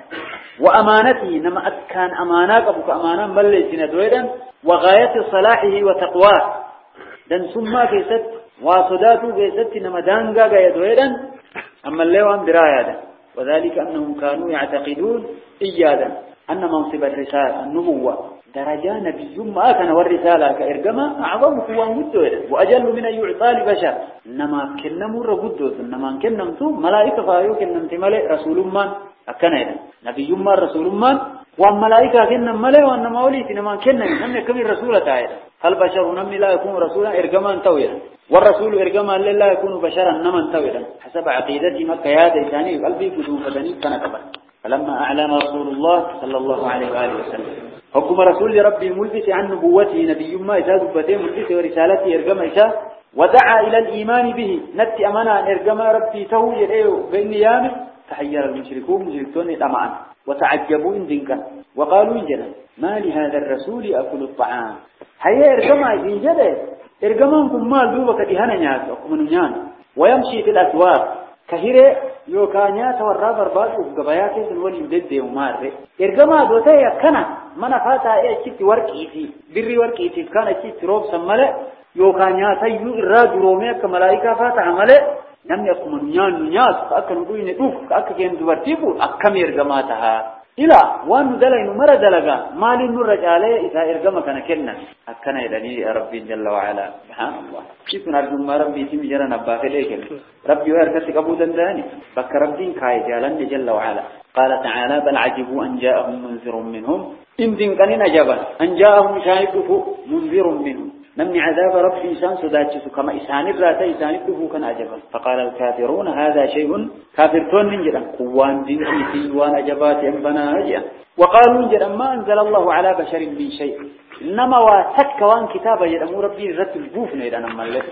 وأمانته نما أتكان أماناك أبوك أمانا مليسين دويدا وغاية صلاحه وتقواه دن ثم كيست وصداته كيست نما دانقا دويدا أما الليوان برايا وذلك أنهم كانوا يعتقدون إيادا أن منصب الرسالة النبوة درجة نبي ما كان والرسالة كإرقما أعظم قوان قدوه وأجل من أن يعطى لبشر إنما كنا مر قدوه إنما كنا متو ملائكة فايو كنا متملئ رسول من أكنا نبي ما رسول من والملائكة كنا ملئ وأنما وليت إنما كنا نمني كم الرسول تعالى فالبشر نمني لا يكون رسولا إرقما تويلا والرسول إرقما لا يكون بشرا نمن تويلا حسب عقيدتي مكة يادي ثاني قلبي قدوم فدني كنكبا فلما أعلن رسول الله صلى الله عليه وآله وسلم حكم رسول ربي ملبس عن نبوته نبي ما إذا ذبته ملبس ورسالته إرقم إذا ودعا إلى الإيمان به نتي أمانا إرقم ربي تهو يدعو بين يامه تحير المشركون مشركون طمعا وتعجبوا إن دينكا وقالوا إن جدا ما لهذا الرسول يأكل الطعام هيا إرقم إن جدا إرقمانكم مال دوبك إهانا نياس وكمن نيان ويمشي في الأسواق كهيرة يوكانيات والرابر بادو قباياك الولي مدد ومارة إرقما دوتا يكنا من فاتا إيشت ورقيتي بري ورقيتي كان إيشت روب سمالة يوكانيات يو إراد روميك ملايكا فاتا عمالة نم يقوم نيان نياس فأكا ندوي ندوف فأكا كين دوارتيبو أكام إرقماتها إلا وان دلين مرة دلقا مالي نرج عليه إذا إرقما كان كنا أكنا إلاني ربي جل وعلا سبحان الله كيف نرجو ما ربي تيمي جرى نباك إليك ربي ويركتك أبو دنداني بك ربي كاي جالن جل وعلا قال تعالى بل عجبوا أن جاءهم منذر منهم إن ذن كان نجبا أن جاءهم شاهده منذر منهم نمني عذاب ربي إنسان سداتشس كما إسان الرات إسان الدفو كان عجبا فقال الكافرون هذا شيء كافرتون من جدا قوان دينتي وان أجبات أنبنا هجا وقالوا من جدا ما أنزل الله على بشر من شيء إنما واتك وان كتابة جدا ربي رت البوفنا إذا نما الله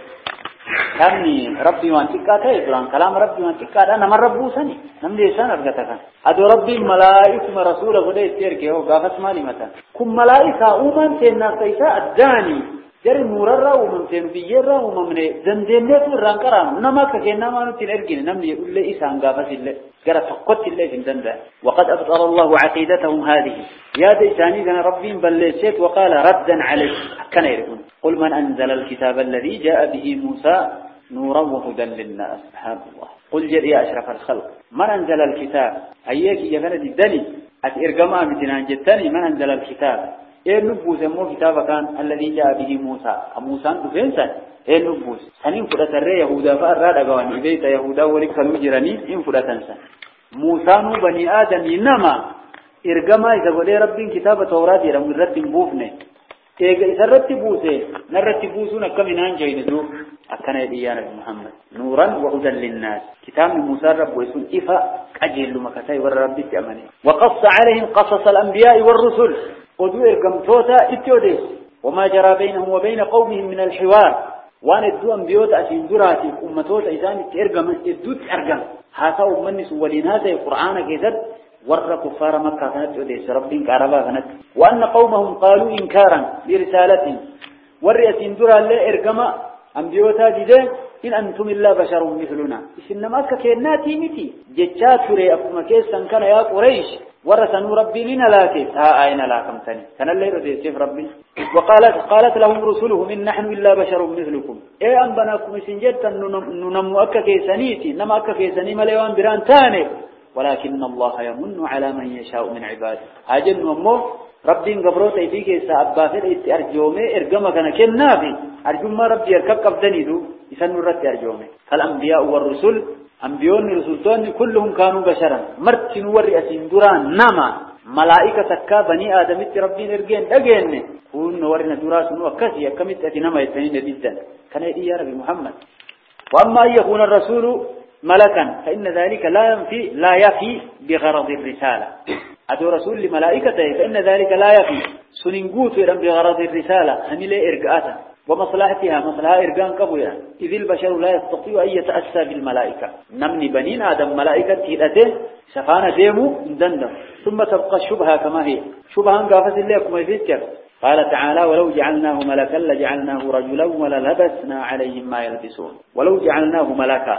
كمني ربي وان تكاتا يقولون كلام ربي وان تكاتا نما ربو سني نم ليسان أرغتك أدو ربي ملائكة رسول غدا يستير كيهو غافت مالي متى كم ملائكة أومن تنار تيسا الداني جري نورا ومن تنبيرا ومن زندنيت الرانكرام نما كجنا ما نتلقين نم يقول لي إسان غافت الله جرى فقط الله في الدنيا وقد أبطل الله عقيدتهم هذه يا ديساني كان ربي بلشت وقال ردا عليه كان يقول قل من أنزل الكتاب الذي جاء به موسى نورا وهدى للناس سبحان الله قل جاء يا أشرف الخلق من أنزل الكتاب أيك يا فلد الدني أترجمها مثلان جتني من أنزل الكتاب إيه نبوس مو كتاب كان الذي جاء به موسى موسى دفنسا إيه نبوس سنين فرات الري يهودا فأراد أجوان إبيت يهودا ولك نوجرني إن فرات إنسان موسى نو بني آدم إنما إرجما إذا قال رب كتاب التوراة يرى من رتب بوفنه إيه إذا رتب بوسه نرتب بوسنا كم نان جاي ندو أكن يديان محمد نورا وهدى للناس كتاب موسى رب ويسون إفا أجل مكتاي والرب تأمنه وقص عليهم قصص الأنبياء والرسل ودو إرقم توتا إتيوديس وما جرى بينهم وبين قومهم من الحوار وان الدو أنبيوت أسين دراتي أمتوت إذان إرقم إدوت إرقم هذا أمنس ولين هذا القرآن كذب ور كفار مكة كانت إتيوديس ربين كعربا كانت وأن قومهم قالوا إنكارا لرسالتهم ور أسين درا لا إرقم أنبيوتا جدا إن أنتم إلا بشر مثلنا إنما ككيناتي متي جتشات فري أكما كيسا كان يا قريش ورثنوا ربي لنا لكن ها أين لاكم ثاني كان اللي يرد يسيف ربي وقالت قالت لهم رسلهم إن نحن إلا بشر مثلكم إيه أنبناكم سنجدت ننمو أكا كيسانيتي نما أكا كيساني مليوان بران تاني ولكن الله يمن على من يشاء من عباده هاجن ومو ربي قبروتي فيك سأبا في أرجومي إرقما كان كنافي أرجوم ما ربي يركب قبدني دو يسنو الرد أرجومي فالأنبياء والرسل أنبيون رسولتون كلهم كانوا بشرا مرتين ورئسين دران نما ملائكة تكا بني آدم ربين إرقين أجين كون ورنا دراس وكسي كمت أتنما يتنين جدا كان يدي يا ربي محمد وأما أن يكون الرسول ملكا فإن ذلك لا ينفي لا يفي بغرض الرسالة أدو رسول لملائكته فإن ذلك لا يفي سننقوت بغرض الرسالة هميلة إرقاتا ومصلحتها مصلحة إرقان قبويا إذ البشر لا يستطيع أن يتأسى بالملائكة نمني بنين آدم ملائكة تهدته سفانا ديمو دندم ثم تبقى الشبهة كما هي شبهة قافت الله كما يفكر قال تعالى ولو جعلناه ملكا لجعلناه رجلا وللبسنا عليهم ما يلبسون ولو جعلناه ملكا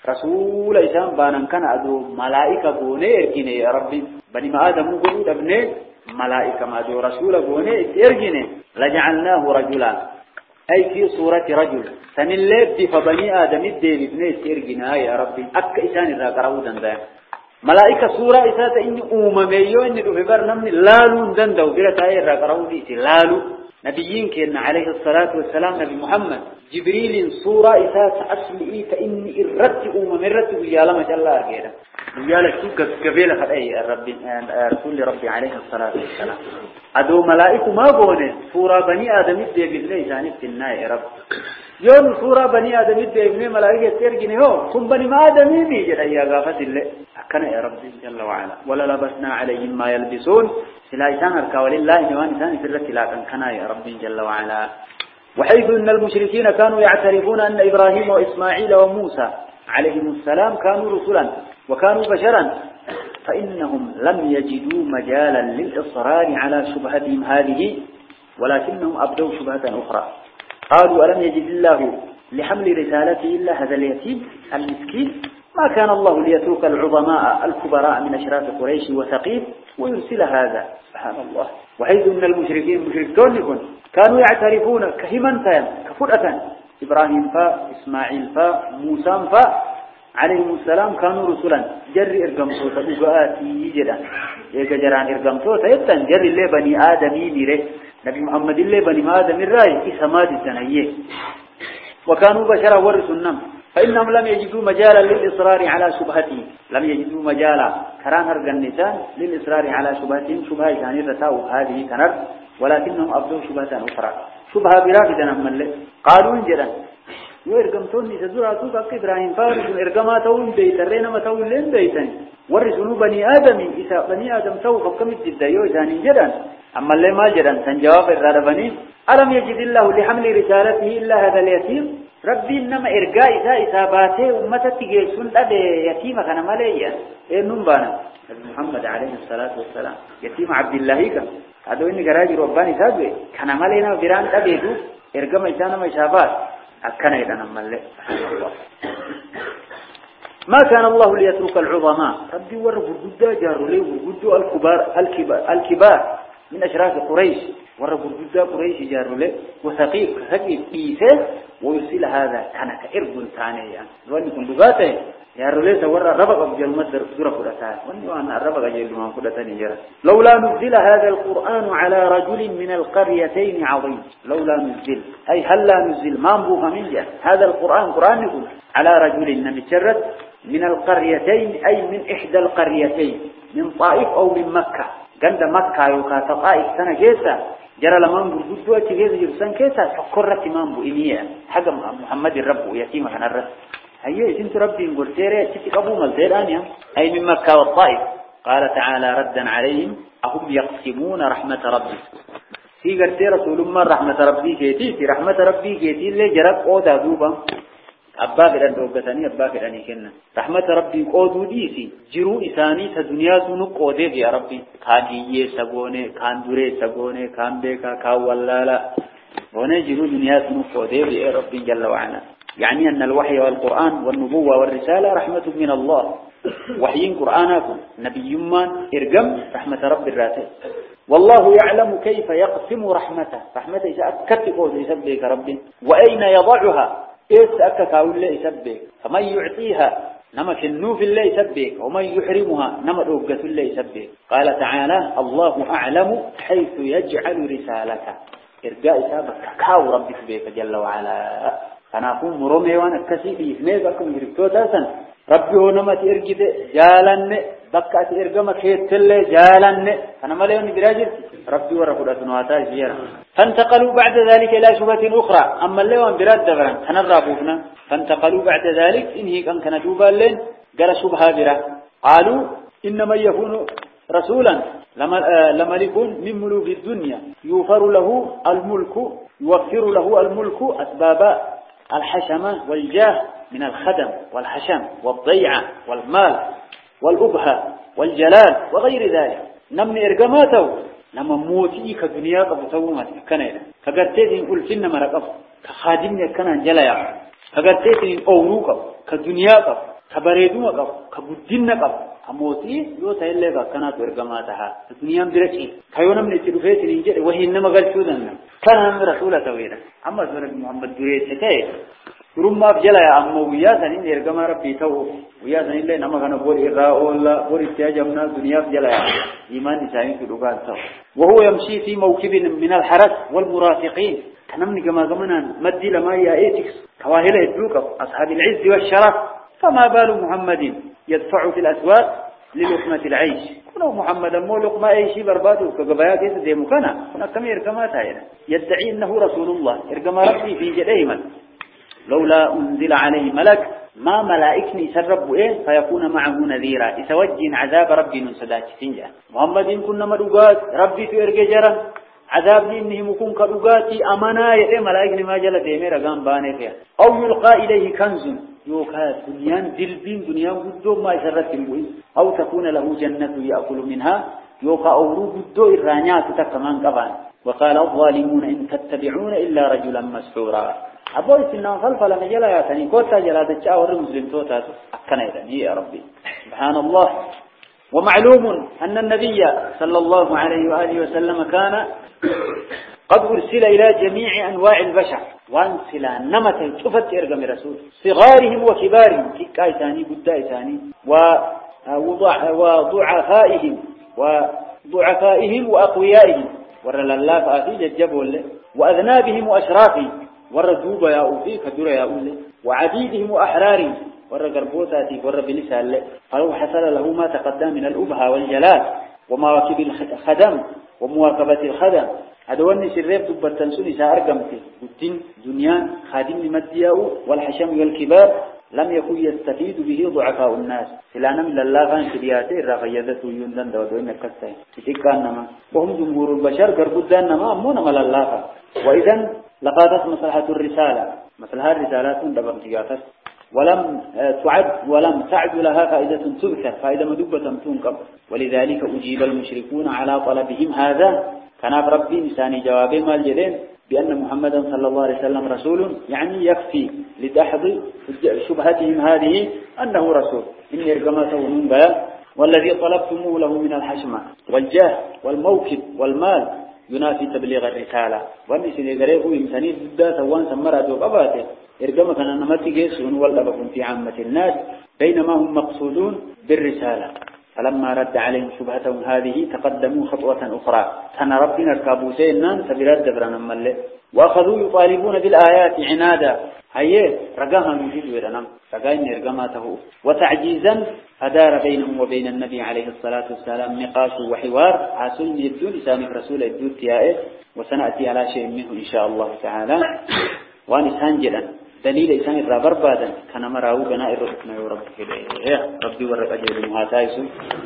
رسول إسان بانا كان أدو ملائكة بوني إرقيني يا ربي بني ما آدم قلوا ابني ملائكة ما أدو رسول بوني إرقيني لجعلناه رجلا أي في صورة رجل سنلب فبني آدم الدين ابني إرقينا يا ربي أك إسان الرقروا دندا ملائكة صورة إسات إني أمميو إني دفبر نمني لالو دندو برتا الرقروا ديسي لالو نبيين كأن عليه الصلاة والسلام نبي محمد جبريل صورة إسات أسمئي فإني إردت أممرت ويالما جل الله أرقينا ويالا شوك قبيلة خلأي الرب رسول ربي عليه الصلاة والسلام أدو ملائكة ما بونه صورة بني آدم الدي بإذنه إساني التنائي رب يوم صورة بني آدم الدي بإذنه ملائكة ترقيني هو ثم بني ما آدم يجد أي غافة الله أكنا يا رب جل وعلا ولا لبسنا عليهم ما يلبسون سلا إسان أركا ولله نوان إسان فرت لكن كنا يا رب جل وعلا وحيث أن المشركين كانوا يعترفون أن إبراهيم وإسماعيل وموسى عليهم السلام كانوا رسلا وكانوا بشرا فإنهم لم يجدوا مجالا للإصرار على شبهتهم هذه ولكنهم أبدوا شبهة أخرى قالوا ألم يجد الله لحمل رسالته إلا هذا اليتيم المسكين ما كان الله ليترك العظماء الكبراء من أشراف قريش وثقيف ويرسل هذا سبحان الله وحيث أن المشركين مشركون لكم كانوا يعترفون كهما كفرأة إبراهيم فا إسماعيل فا موسى فا عليهم السلام كانوا رسلا جر إرقمتو تبقاتي جدا إيقا جران إرقمتو تيبتن جر اللي بني آدمي ميره نبي محمد اللي بني آدم الرأي إسماد الزنية وكانوا بشرا ورسوا النم فإنهم لم يجدوا مجالا للإصرار على شبهتهم لم يجدوا مجالا كران هرق النسان للإصرار على شبهتهم شبهة يعني رتاو هذه كنر ولكنهم أبدوا شبهة أخرى شبهة برافدنا ملة قالوا انجلا وإرقمتوني سدراتو كاك إبراهيم فارس إرقماتهم بيترين متول لين بيتن ورسلوا بني آدم إذا بني آدم سوف كم الجدة يوزان انجلا أما اللي ما جلا سنجواب الرادبني ألم يجد الله لحمل رسالته إلا هذا اليتيم ربي إنما إرقاء إذا إساباته أمتك جيسون أدي يتيمة كان ماليا إيه نمبانا محمد عليه الصلاة والسلام يتيم عبد الله كان هذا إني كراجي رباني سابه كان مالينا بران أديدو إرقام إسانا ما إسابات أكنا إذا نمالي ما كان الله ليترك العظماء ربي ورب الجدة جاروا ليه الجدة الكبار الكبار الكبار من أشراف قريش ورب الجدة قريش جاروا له وثقيف ثقيف إيسه ويرسل هذا كان كإرب ثاني يعني وأن يكون لغاته جاروا له سورة ربق أبجل مصدر سورة فلتان وأن وأن الربق أجل ما فلتان جرى لولا نزل هذا القرآن على رجل من القريتين عظيم لولا نزل أي هل لا نزل ما نبوه من جهة هذا القرآن قرآن يقول على رجل نمتشرد من القريتين أي من إحدى القريتين من طائف أو من مكة عند مكة يوكا طائف سنة كيسا جرى لمن بردوا كيسا جبسان كيسا فكرت إمام بإنية حق محمد الرب يتيم عن الرب هيا إنت ربي نقول تيري تتك أبو ملتيران أي من مكة والطائف قال تعالى ردا عليهم أهم يقسمون رحمة ربي في قرتي رسول الله رحمة ربي كيتي في رحمة ربي كيتي اللي جرب أودا دوبا أباك الآن دوقتني أباك الآن كنا رحمة ربي قودو ديسي جرو إساني تدنيا سنو قودي يا ربي كان إيه سبوني كان دوري سبوني كان بيكا كان ولالا هنا جرو دنيا سنو قودي يا ربي جل وعلا يعني أن الوحي والقرآن والنبوة والرسالة رحمة من الله وحيين قرآنكم نبي يمان إرقم رحمة رب الراتب والله يعلم كيف يقسم رحمته رحمته إذا أكدت قودي يسبك ربي وأين يضعها إيس أكا الله يسبك فمن يعطيها نمك النوف الله يسبك ومن يحرمها نمك أوقة الله يسبك قال تعالى الله أعلم حيث يجعل رسالته إرقاء سابك كاو ربي سبيك جل وعلا أنا أقول مرمي وانا كسيبي إثنين بكم يركتو تاسا ربي هو نمت إرقيت جالن بكات إرقام خيط الله جالن أنا مليون براجل ربي ورقود أثنواتا زيارة فانتقلوا بعد ذلك إلى شبهة أخرى أما اللي وان براد دبرا كان الرابوفنا فانتقلوا بعد ذلك إنهي كان كان دوبا لين قال شبهة برا قالوا إنما يكون رسولا لما لملك من ملوك الدنيا يوفر له الملك يوفر له الملك أسباب الحشمة والجاه من الخدم والحشم والضيعة والمال والأبهة والجلال وغير ذلك نمني إرقاماته لما موتي كدنيا قبطومات كنيدا فقرتين قل فينا مرقب كخادمني كان جلايا فقرتين أوروك كدنيا قب كبريدوما قب كبدين قب كموتي يوتا إلا كانت إرقاماتها الدنيا بركي كيونا من التلفات ننجل وهي إنما قال شودنا كان من رسولة تويدا أما سورة محمد دريد ستايد رمى بجلايا أما وياسا إن إرقام ربي توه وياسا إلا نما كان بور إراء الله بور استياجمنا الدنيا بجلايا إيمان نسائين في الأقال توه وهو يمشي في موكب من الحرس والمرافقين كنمني كما قمنا مدي لما يأيتكس كواهل يدلوك أصحاب العز والشرف فما بال محمد يدفع في الأسواق للقمة العيش كنه محمد مو لقمة أي شيء برباده كقبايات يسدي مكانه هناك كم إرقامات هاينا يدعي أنه رسول الله إرقام ربي في جديما لولا أنزل عليه ملك ما ملائكني سرب إيه فيكون معه نذيرا يتوجه عذاب ربي من صداك تنجا محمد كنا مدوقات ربي في إرقجرا عذاب إنه مكون كدوقاتي أمانا يتي ملائكني ما جلت يمير قام باني فيها أو يلقى إليه كنز يوكا دنيان دلبين دنيان قدو ما يسرت البوئي أو تكون له جنة يأكل منها يوكا أورو قدو إرانيات تكمان قبان وقال الظالمون إن تتبعون إلا رجلا مسحورا أبوي سنة خلفة لما جلا ياتني كوتا جلا تجاور مسلم توتا أكنا يا ربي سبحان الله ومعلوم أن النبي صلى الله عليه وآله وسلم كان قد أرسل إلى جميع أنواع البشر وأنسل نمت شفت إرقم رسول صغارهم وكبارهم كايتاني بدايتاني وضعفائهم وضعفائهم وأقويائهم ورل الله فأتي ججبوا وأذنابهم وأشرافهم والردوب يا أولي كدر يا أولي وعبيدهم وأحرارهم والرقربوتاتي والربلسال فلو حصل له ما تقدم من الأبهى والجلال ومواكب الخدم ومواكبة الخدم أدواني سريب دبتن سوني سأرقمتي الدين دنيا خادم مدياو والحشم والكبار لم يكن يستفيد به ضعفاء الناس سلانا من الله فان شرياته رافيدته يندن دودوين كسته تتكان نما وهم جمهور البشر قربودان نما أمون مال الله وإذن لقادت مصلحة الرسالة مثلها الرسالات دبر تجاتس ولم تعد ولم تعد لها فائدة تذكر فائدة مدبة تنقب ولذلك أجيب المشركون على طلبهم هذا كان ربي لساني جوابه ما الجدين بأن محمدا صلى الله عليه وسلم رسول يعني يكفي لدحض شبهتهم هذه أنه رسول إن يرقمته من بيان والذي طلبتموه له من الحشمة والجاه والموكب والمال ينافي تبليغ الرسالة وأن سنقريه يمساني ضد سوان سمرات وقباته يرقمك أن نمتك سنو والأبكم في عامة الناس بينما هم مقصودون بالرسالة فلما رد عليهم شبهتهم هذه تقدموا خطوة أخرى كان ربنا الكابوسين سبيلات دبرنا ملء وأخذوا يطالبون بالآيات عنادا هي رقاها من جد ورنم رقاين رقاماته وتعجيزا أدار بينهم وبين النبي عليه الصلاة والسلام نقاش وحوار عاسل يبدون لسانك رسول يبدون تيائه وسنأتي على شيء منه إن شاء الله تعالى وانسان جدا دليل إنسان الرابر بادا كان مراو بناء الرحمة ورب كده يا ربي ورب أجل المهاتايس